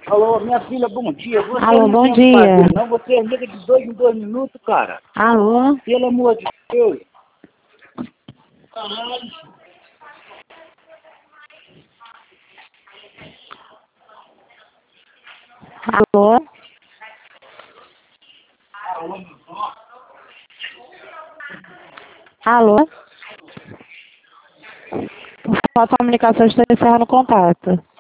Alô, minha filha, bom dia. Você Alô, não bom tem o que dia. fazer, não? Você liga de 2 em 2 minutos, cara. Alô? Pelo amor de Deus. Caralho. Alô? Alô? Por favor, a comunicação está encerrando o contato.